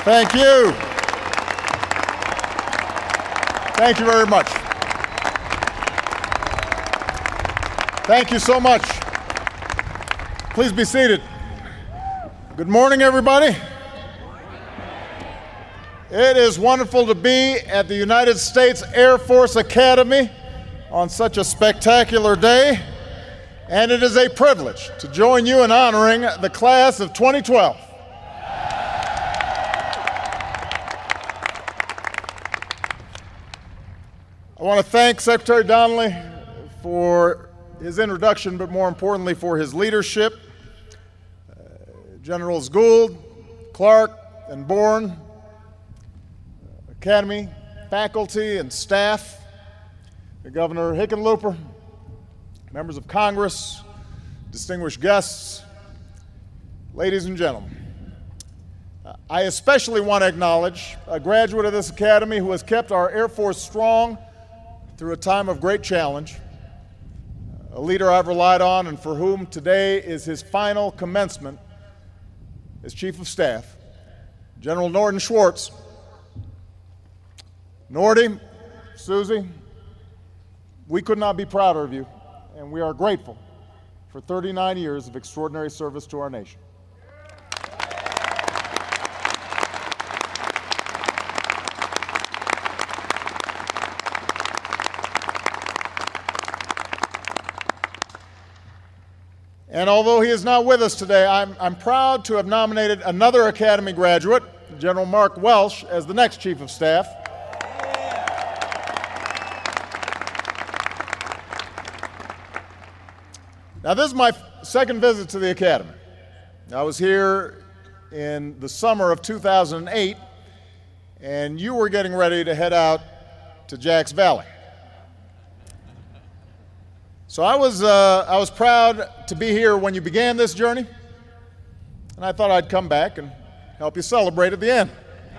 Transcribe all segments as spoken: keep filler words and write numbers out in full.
Thank you. Thank you very much. Thank you so much. Please be seated. Good morning, everybody. It is wonderful to be at the United States Air Force Academy on such a spectacular day, and it is a privilege to join you in honoring the class of twenty twelve. I want to thank Secretary Donnelly for his introduction, but more importantly for his leadership. Uh, Generals Gould, Clark, and Bourne, Academy, faculty, and staff, Governor Hickenlooper, members of Congress, distinguished guests, ladies and gentlemen. Uh, I especially want to acknowledge a graduate of this academy who has kept our Air Force strong through a time of great challenge, a leader I've relied on and for whom today is his final commencement as Chief of Staff, General Norton Schwartz. Norty, Susie, we could not be prouder of you, and we are grateful for thirty-nine years of extraordinary service to our nation. And although he is not with us today, I'm, I'm proud to have nominated another Academy graduate, General Mark Welsh, as the next Chief of Staff. Now, this is my second visit to the Academy. I was here in the summer of two thousand eight, and you were getting ready to head out to Jacks Valley. So I was, uh, I was proud to be here when you began this journey, and I thought I'd come back and help you celebrate at the end.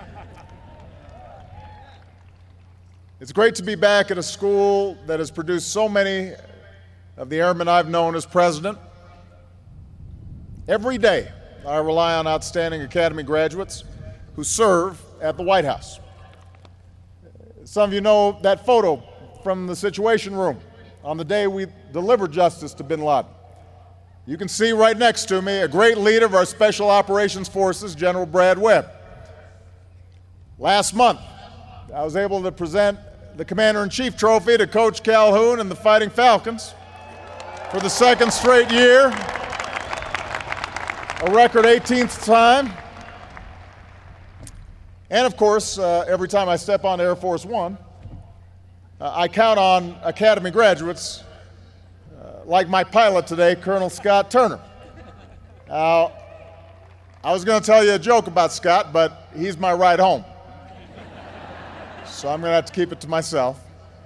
It's great to be back at a school that has produced so many of the airmen I've known as president. Every day, I rely on outstanding Academy graduates who serve at the White House. Some of you know that photo from the Situation Room on the day we delivered justice to bin Laden. You can see right next to me a great leader of our Special Operations Forces, General Brad Webb. Last month, I was able to present the Commander-in-Chief Trophy to Coach Calhoun and the Fighting Falcons for the second straight year, a record eighteenth time. And of course, uh, every time I step on Air Force One, uh, I count on Academy graduates uh, like my pilot today, Colonel Scott Turner. Now, I was going to tell you a joke about Scott, but he's my ride home. So I'm going to have to keep it to myself.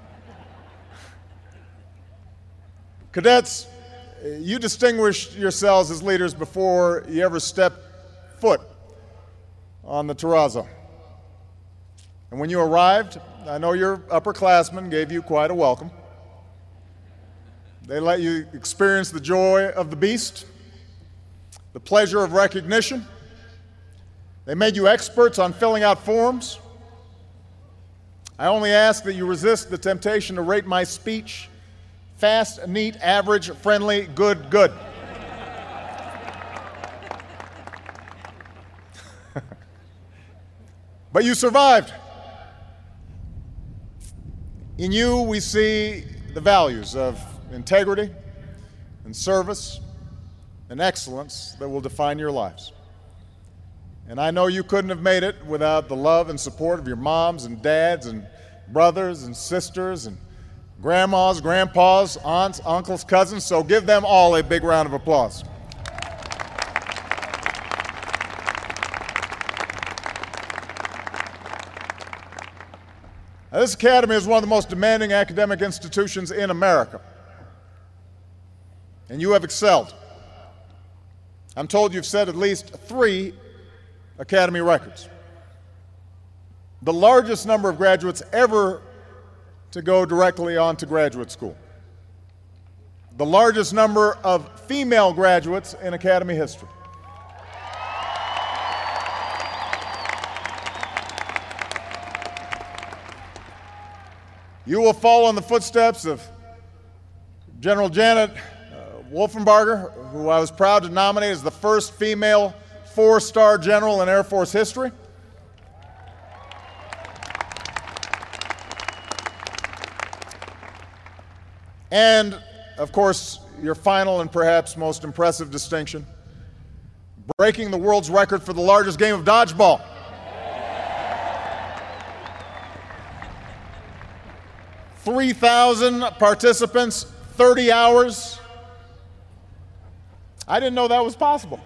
Cadets, you distinguished yourselves as leaders before you ever stepped foot on the terrazzo. And when you arrived, I know your upperclassmen gave you quite a welcome. They let you experience the joy of the beast, the pleasure of recognition. They made you experts on filling out forms. I only ask that you resist the temptation to rate my speech fast, neat, average, friendly, good, good. But you survived. In you, we see the values of integrity and service and excellence that will define your lives. And I know you couldn't have made it without the love and support of your moms and dads and brothers and sisters and grandmas, grandpas, aunts, uncles, cousins, so give them all a big round of applause. Now, this academy is one of the most demanding academic institutions in America, and you have excelled. I'm told you've set at least three academy records. The largest number of graduates ever to go directly on to graduate school. The largest number of female graduates in academy history. You will follow in the footsteps of General Janet uh, Wolfenbarger, who I was proud to nominate as the first female four-star general in Air Force history. And, of course, your final and perhaps most impressive distinction, breaking the world's record for the largest game of dodgeball. three thousand participants, thirty hours. I didn't know that was possible.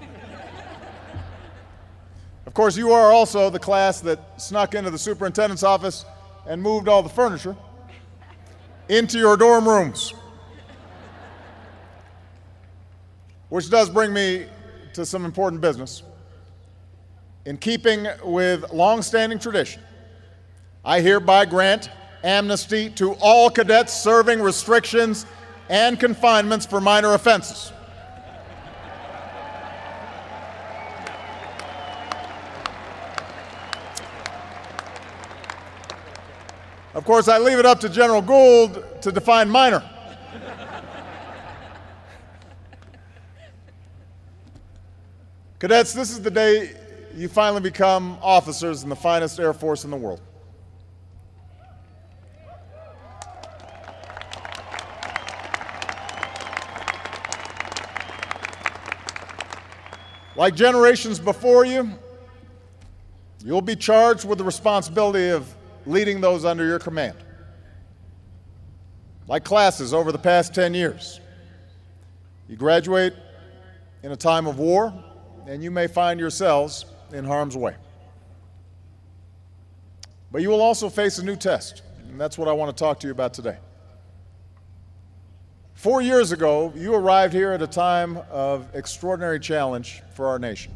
Of course, you are also the class that snuck into the superintendent's office and moved all the furniture into your dorm rooms. Which does bring me to some important business. In keeping with long-standing tradition, I hereby grant amnesty to all cadets serving restrictions and confinements for minor offenses. Of course, I leave it up to General Gould to define minor. Cadets, this is the day you finally become officers in the finest Air Force in the world. Like generations before you, you'll be charged with the responsibility of leading those under your command. Like classes over the past ten years, you graduate in a time of war, and you may find yourselves in harm's way. But you will also face a new test, and that's what I want to talk to you about today. Four years ago, you arrived here at a time of extraordinary challenge for our nation.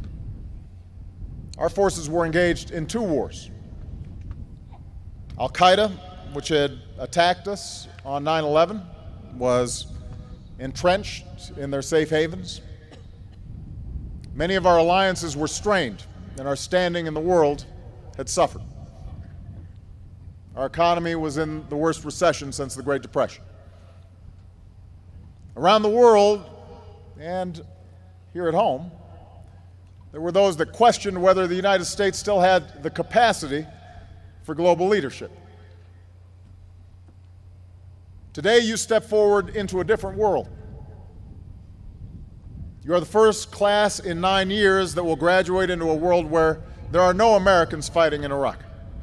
Our forces were engaged in two wars. Al-Qaeda, which had attacked us on nine eleven, was entrenched in their safe havens. Many of our alliances were strained, and our standing in the world had suffered. Our economy was in the worst recession since the Great Depression. Around the world, and here at home, there were those that questioned whether the United States still had the capacity for global leadership. Today, you step forward into a different world. You are the first class in nine years that will graduate into a world where there are no Americans fighting in Iraq.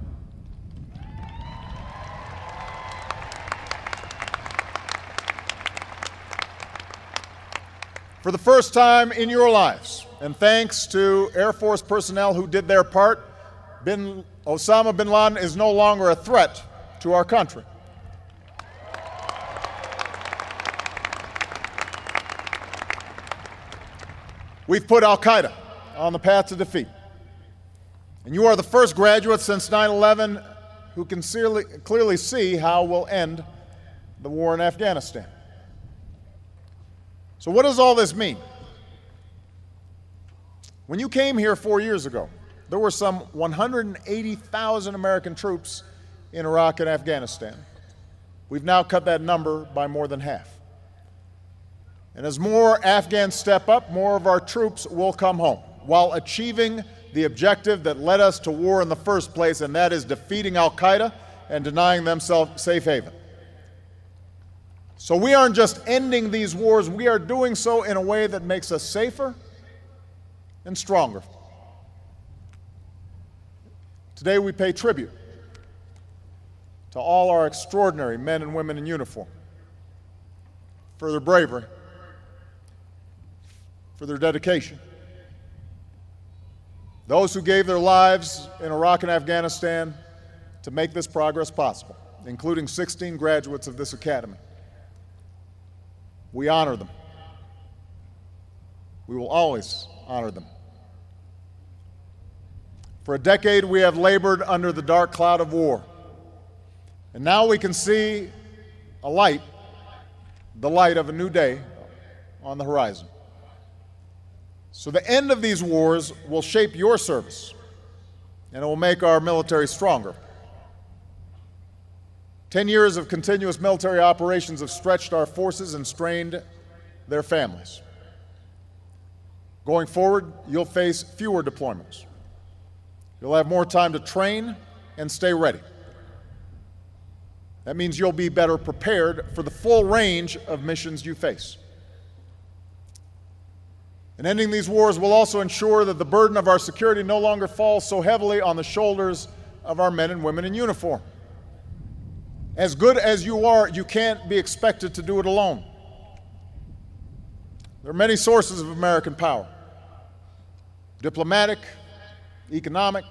For the first time in your lives, and thanks to Air Force personnel who did their part, bin, Osama bin Laden is no longer a threat to our country. We've put Al-Qaeda on the path to defeat. And you are the first graduate since nine eleven who can clearly see how we'll end the war in Afghanistan. So what does all this mean? When you came here four years ago, there were some one hundred eighty thousand American troops in Iraq and Afghanistan. We've now cut that number by more than half. And as more Afghans step up, more of our troops will come home, while achieving the objective that led us to war in the first place, and that is defeating Al-Qaeda and denying them safe haven. So we aren't just ending these wars, we are doing so in a way that makes us safer and stronger. Today we pay tribute to all our extraordinary men and women in uniform for their bravery, for their dedication. Those who gave their lives in Iraq and Afghanistan to make this progress possible, including sixteen graduates of this academy. We honor them. We will always honor them. For a decade, we have labored under the dark cloud of war. And now we can see a light, the light of a new day on the horizon. So the end of these wars will shape your service, and it will make our military stronger. Ten years of continuous military operations have stretched our forces and strained their families. Going forward, you'll face fewer deployments. You'll have more time to train and stay ready. That means you'll be better prepared for the full range of missions you face. And ending these wars will also ensure that the burden of our security no longer falls so heavily on the shoulders of our men and women in uniform. As good as you are, you can't be expected to do it alone. There are many sources of American power: diplomatic, economic,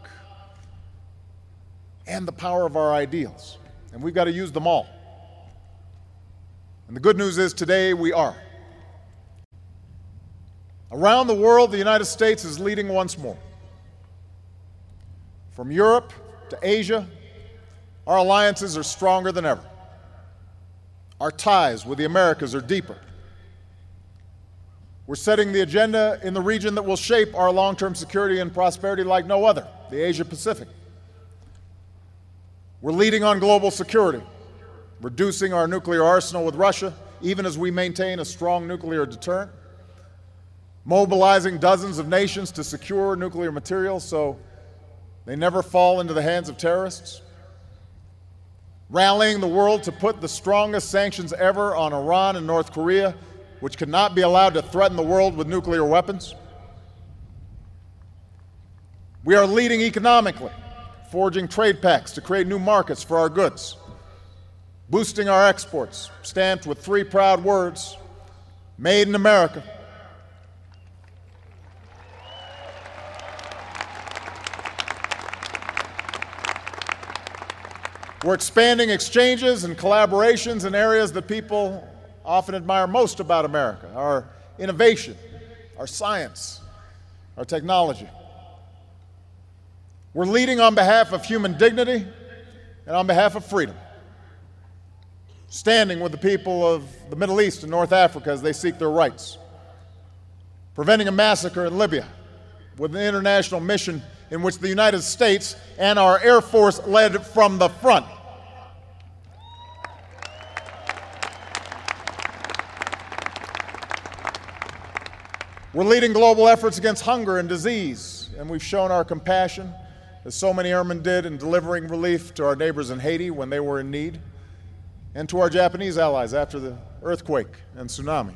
and the power of our ideals. And we've got to use them all. And the good news is today we are. Around the world, the United States is leading once more. From Europe to Asia, our alliances are stronger than ever. Our ties with the Americas are deeper. We're setting the agenda in the region that will shape our long-term security and prosperity like no other, the Asia-Pacific. We're leading on global security, reducing our nuclear arsenal with Russia, even as we maintain a strong nuclear deterrent, mobilizing dozens of nations to secure nuclear materials so they never fall into the hands of terrorists, rallying the world to put the strongest sanctions ever on Iran and North Korea, which cannot be allowed to threaten the world with nuclear weapons. We are leading economically, forging trade pacts to create new markets for our goods, boosting our exports, stamped with three proud words: Made in America. We're expanding exchanges and collaborations in areas that people often admire most about America: our innovation, our science, our technology. We're leading on behalf of human dignity and on behalf of freedom, standing with the people of the Middle East and North Africa as they seek their rights, preventing a massacre in Libya with an international mission in which the United States and our Air Force led from the front. We're leading global efforts against hunger and disease, and we've shown our compassion, as so many airmen did, in delivering relief to our neighbors in Haiti when they were in need, and to our Japanese allies after the earthquake and tsunami.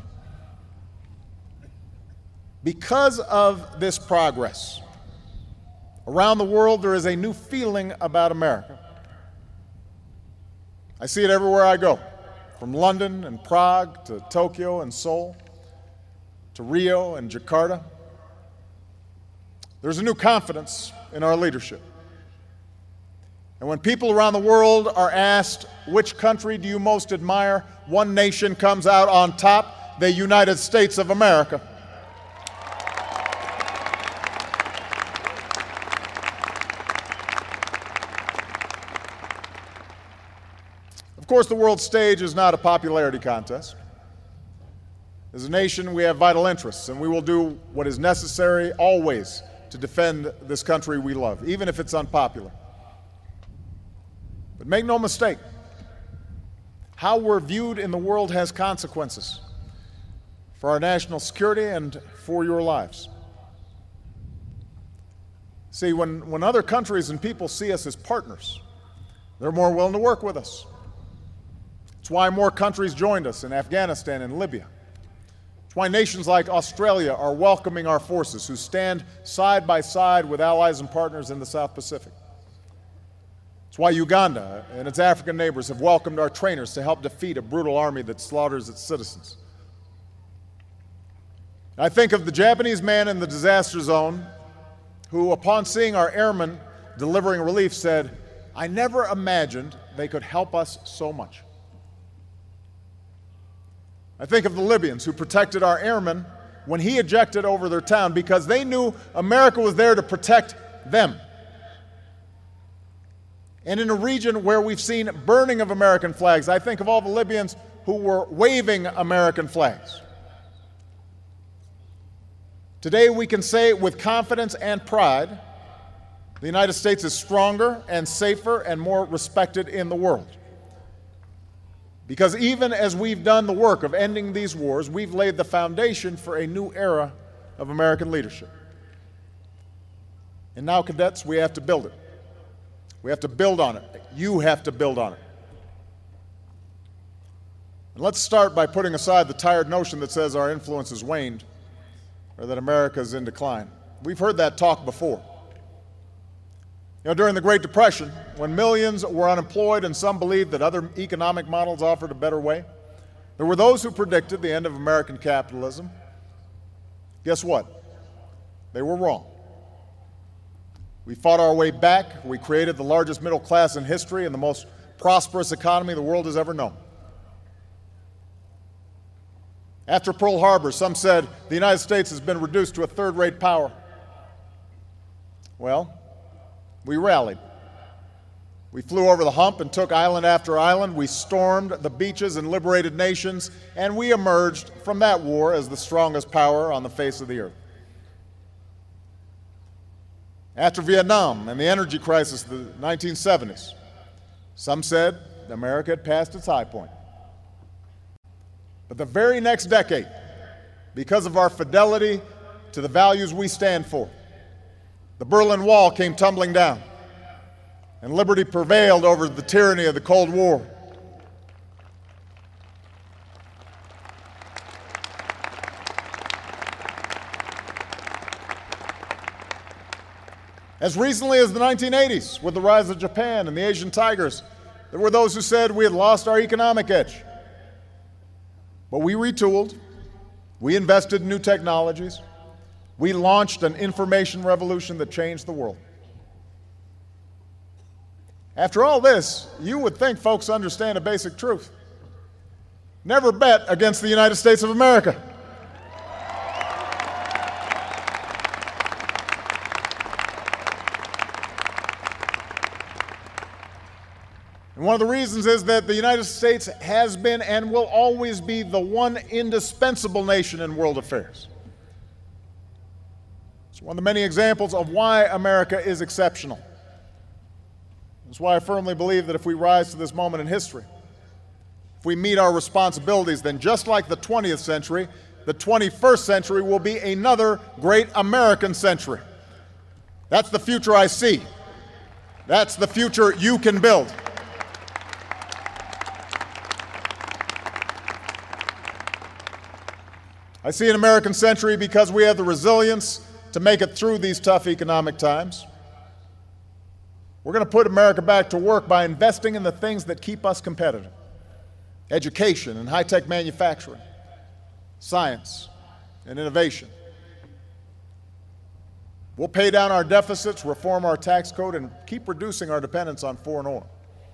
Because of this progress, around the world there is a new feeling about America. I see it everywhere I go, from London and Prague to Tokyo and Seoul, to Rio and Jakarta. There's a new confidence in our leadership. And when people around the world are asked, which country do you most admire, one nation comes out on top: the United States of America. Of course, the world stage is not a popularity contest. As a nation, we have vital interests, and we will do what is necessary always to defend this country we love, even if it's unpopular. But make no mistake, how we're viewed in the world has consequences for our national security and for your lives. See, when, when other countries and people see us as partners, they're more willing to work with us. It's why more countries joined us in Afghanistan and Libya. It's why nations like Australia are welcoming our forces, who stand side by side with allies and partners in the South Pacific. It's why Uganda and its African neighbors have welcomed our trainers to help defeat a brutal army that slaughters its citizens. I think of the Japanese man in the disaster zone who, upon seeing our airmen delivering relief, said, "I never imagined they could help us so much." I think of the Libyans who protected our airmen when he ejected over their town because they knew America was there to protect them. And in a region where we've seen burning of American flags, I think of all the Libyans who were waving American flags. Today we can say with confidence and pride, the United States is stronger and safer and more respected in the world. Because even as we've done the work of ending these wars, we've laid the foundation for a new era of American leadership. And now, cadets, we have to build it. We have to build on it. You have to build on it. And let's start by putting aside the tired notion that says our influence has waned or that America is in decline. We've heard that talk before. You know, during the Great Depression, when millions were unemployed and some believed that other economic models offered a better way, there were those who predicted the end of American capitalism. Guess what? They were wrong. We fought our way back. We created the largest middle class in history and the most prosperous economy the world has ever known. After Pearl Harbor, some said the United States has been reduced to a third-rate power. Well, we rallied. We flew over the hump and took island after island. We stormed the beaches and liberated nations, and we emerged from that war as the strongest power on the face of the earth. After Vietnam and the energy crisis of the nineteen seventies, some said America had passed its high point. But the very next decade, because of our fidelity to the values we stand for, the Berlin Wall came tumbling down, and liberty prevailed over the tyranny of the Cold War. As recently as the nineteen eighties, with the rise of Japan and the Asian tigers, there were those who said we had lost our economic edge. But we retooled, we invested in new technologies, we launched an information revolution that changed the world. After all this, you would think folks understand a basic truth. Never bet against the United States of America. And one of the reasons is that the United States has been and will always be the one indispensable nation in world affairs. It's one of the many examples of why America is exceptional. That's why I firmly believe that if we rise to this moment in history, if we meet our responsibilities, then just like the twentieth century, the twenty-first century will be another great American century. That's the future I see. That's the future you can build. I see an American century because we have the resilience to make it through these tough economic times. We're going to put America back to work by investing in the things that keep us competitive: education and high-tech manufacturing, science and innovation. We'll pay down our deficits, reform our tax code, and keep reducing our dependence on foreign oil.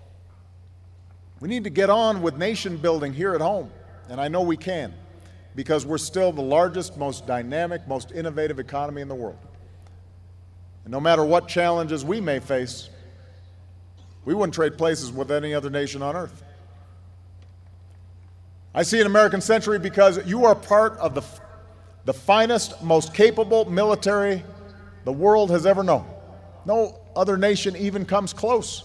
We need to get on with nation building here at home, and I know we can, because we're still the largest, most dynamic, most innovative economy in the world. And no matter what challenges we may face, we wouldn't trade places with any other nation on earth. I see an American century because you are part of the, the finest, most capable military the world has ever known. No other nation even comes close.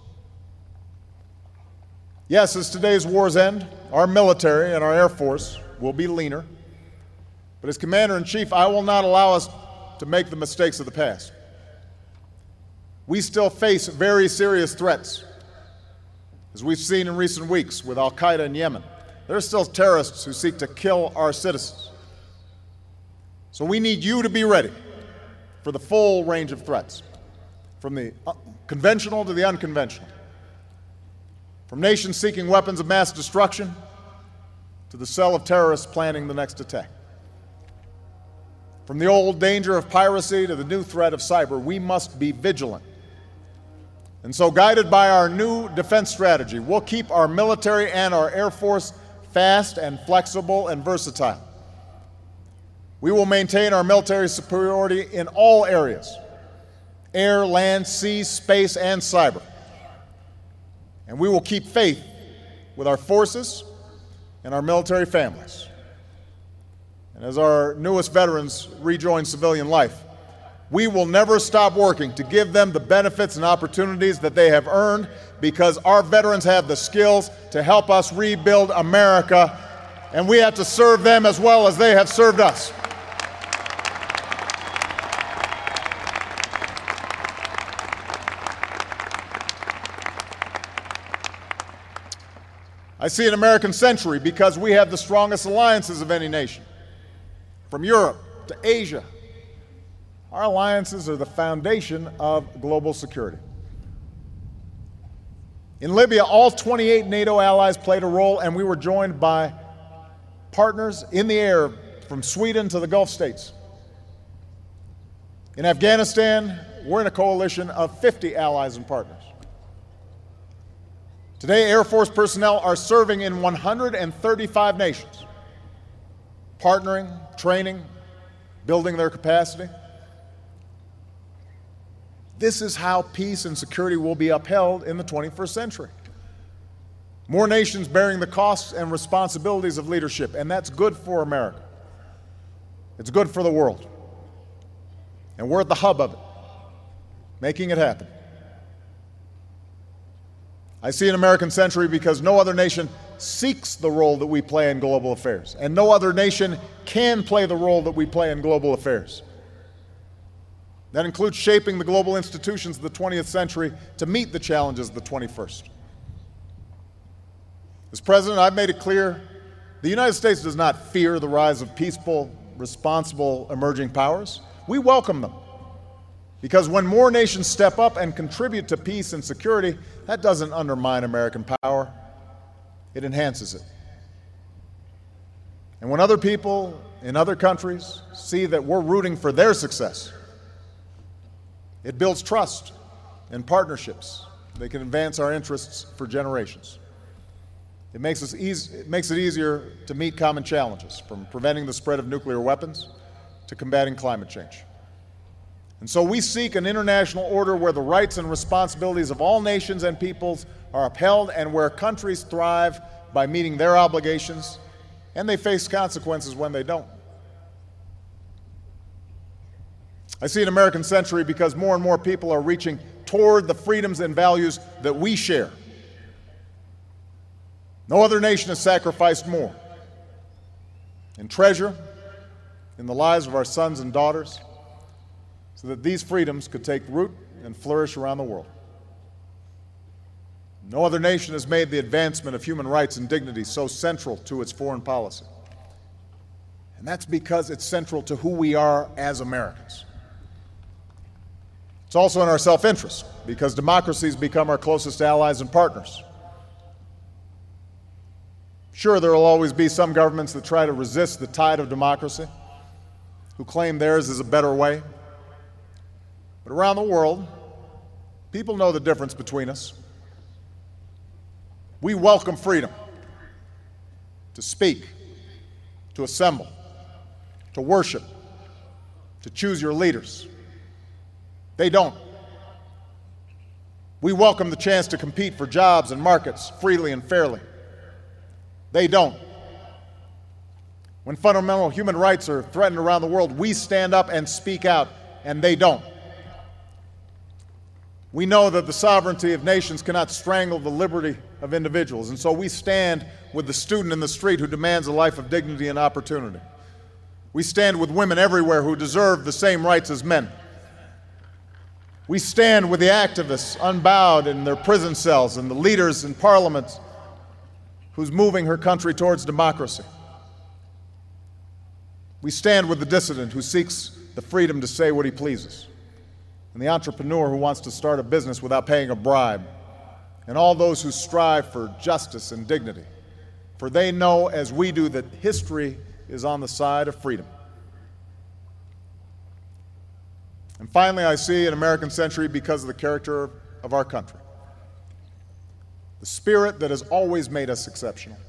Yes, as today's wars end, our military and our Air Force will be leaner. But as Commander-in-Chief, I will not allow us to make the mistakes of the past. We still face very serious threats, as we've seen in recent weeks with Al-Qaeda in Yemen. There are still terrorists who seek to kill our citizens. So we need you to be ready for the full range of threats, from the conventional to the unconventional, from nations seeking weapons of mass destruction to the cell of terrorists planning the next attack. From the old danger of piracy to the new threat of cyber, we must be vigilant. And so, guided by our new defense strategy, we'll keep our military and our Air Force fast and flexible and versatile. We will maintain our military superiority in all areas: air, land, sea, space, and cyber. And we will keep faith with our forces and our military families. And as our newest veterans rejoin civilian life, We will never stop working to give them the benefits and opportunities that they have earned, because our veterans have the skills to help us rebuild America, and we have to serve them as well as they have served us. I see an American century because we have the strongest alliances of any nation, from Europe to Asia. Our alliances are the foundation of global security. In Libya, all twenty-eight NATO allies played a role, and we were joined by partners in the air from Sweden to the Gulf states. In Afghanistan, we're in a coalition of fifty allies and partners. Today, Air Force personnel are serving in one hundred thirty-five nations, partnering, training, building their capacity. This is how peace and security will be upheld in the twenty-first century. More nations bearing the costs and responsibilities of leadership, and that's good for America. It's good for the world. And we're at the hub of it, making it happen. I see an American century because no other nation seeks the role that we play in global affairs, and no other nation can play the role that we play in global affairs. That includes shaping the global institutions of the twentieth century to meet the challenges of the twenty-first. As President, I've made it clear the United States does not fear the rise of peaceful, responsible emerging powers. We welcome them, because when more nations step up and contribute to peace and security, that doesn't undermine American power, it enhances it. And when other people in other countries see that we're rooting for their success, it builds trust and partnerships. They can advance our interests for generations. It makes, us easy, it makes it easier to meet common challenges, from preventing the spread of nuclear weapons to combating climate change. And so we seek an international order where the rights and responsibilities of all nations and peoples are upheld, and where countries thrive by meeting their obligations, and they face consequences when they don't. I see an American century because more and more people are reaching toward the freedoms and values that we share. No other nation has sacrificed more in treasure in the lives of our sons and daughters, so that these freedoms could take root and flourish around the world. No other nation has made the advancement of human rights and dignity so central to its foreign policy. And that's because it's central to who we are as Americans. It's also in our self-interest, because democracies become our closest allies and partners. Sure, there will always be some governments that try to resist the tide of democracy, who claim theirs is a better way. But around the world, people know the difference between us. We welcome freedom to speak, to assemble, to worship, to choose your leaders. They don't. We welcome the chance to compete for jobs and markets freely and fairly. They don't. When fundamental human rights are threatened around the world, we stand up and speak out, and they don't. We know that the sovereignty of nations cannot strangle the liberty of individuals, and so we stand with the student in the street who demands a life of dignity and opportunity. We stand with women everywhere who deserve the same rights as men. We stand with the activists unbowed in their prison cells and the leaders in parliaments who's moving her country towards democracy. We stand with the dissident who seeks the freedom to say what he pleases, and the entrepreneur who wants to start a business without paying a bribe, and all those who strive for justice and dignity, for they know, as we do, that history is on the side of freedom. And finally, I see an American century because of the character of our country, the spirit that has always made us exceptional.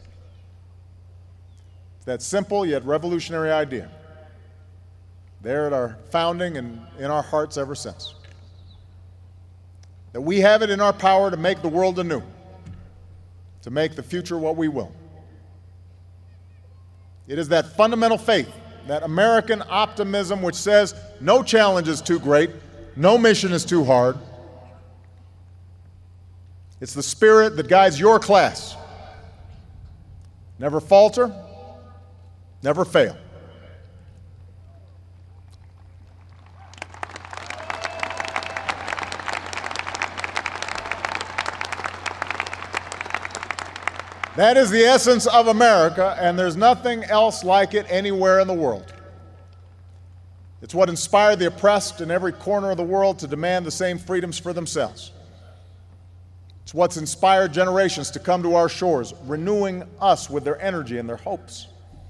That simple yet revolutionary idea, there at our founding and in our hearts ever since, that we have it in our power to make the world anew, to make the future what we will. It is that fundamental faith that American optimism which says no challenge is too great, no mission is too hard. It's the spirit that guides your class. Never falter, never fail. That is the essence of America, and there's nothing else like it anywhere in the world. It's what inspired the oppressed in every corner of the world to demand the same freedoms for themselves. It's what's inspired generations to come to our shores, renewing us with their energy and their hopes.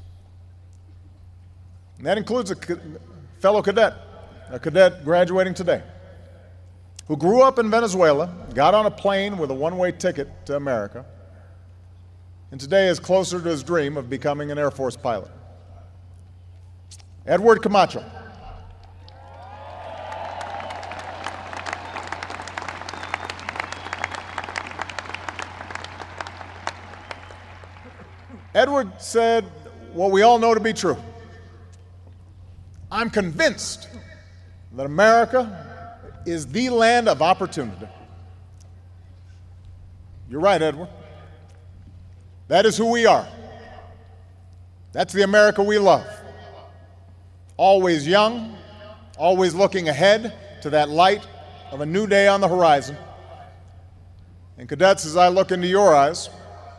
And that includes a fellow cadet, a cadet graduating today, who grew up in Venezuela, got on a plane with a one-way ticket to America, and today is closer to his dream of becoming an Air Force pilot. Edward Camacho. Edward said what we all know to be true. I'm convinced that America is the land of opportunity. You're right, Edward. That is who we are. That's the America we love. Always young, always looking ahead to that light of a new day on the horizon. And cadets, as I look into your eyes,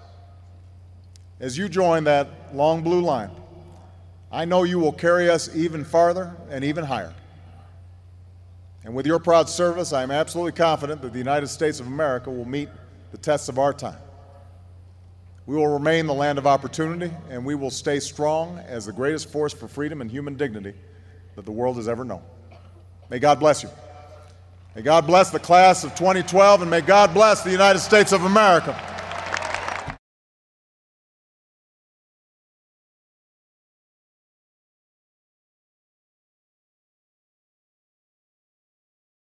as you join that long blue line, I know you will carry us even farther and even higher. And with your proud service, I am absolutely confident that the United States of America will meet the tests of our time. We will remain the land of opportunity, and we will stay strong as the greatest force for freedom and human dignity that the world has ever known. May God bless you. May God bless the class of twenty twelve, and may God bless the United States of America.